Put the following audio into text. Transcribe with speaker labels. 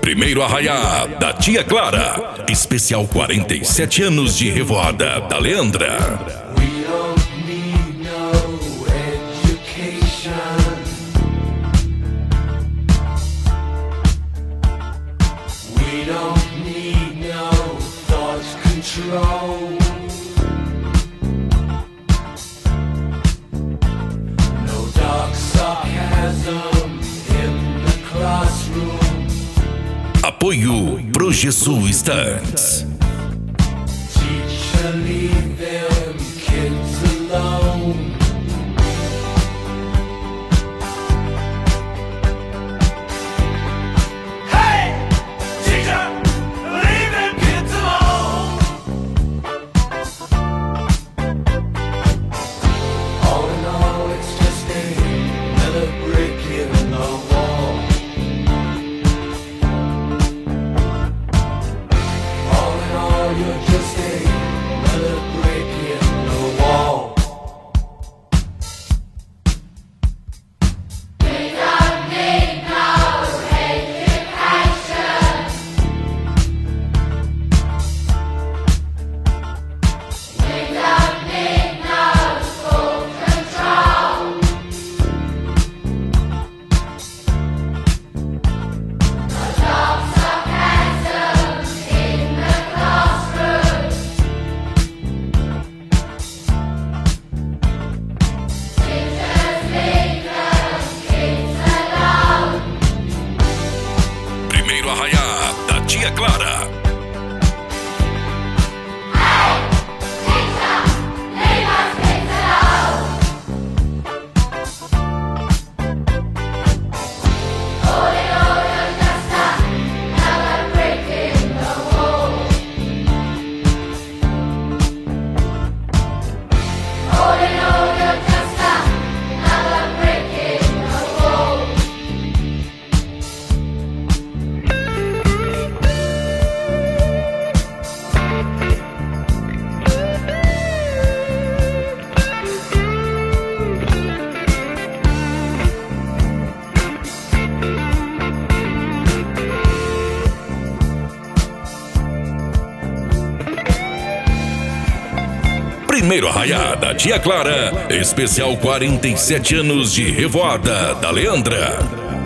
Speaker 1: Primeiro arraiá da Tia Clara. Especial 47 anos de Revoada da Leandra. Apoio Projesul Estantes.
Speaker 2: Teacher, leave them kids alone. Hey, teacher, leave them kids alone. All in all, it's just another brick in the wall. You're just another brick in the wall. We don't need no education. We don't need no school control. No dark sarcasm in the classroom. Teachers leave them kids alone.
Speaker 1: Primeiro arraiá da Tia Clara.
Speaker 2: Hey, teacher, leave us kids alone. All in all, you're just another brick in the wall. All in all, you're just another brick in the wall.
Speaker 1: Primeiro arraiá da Tia Clara. Especial 47 anos de Revoada da Leandra.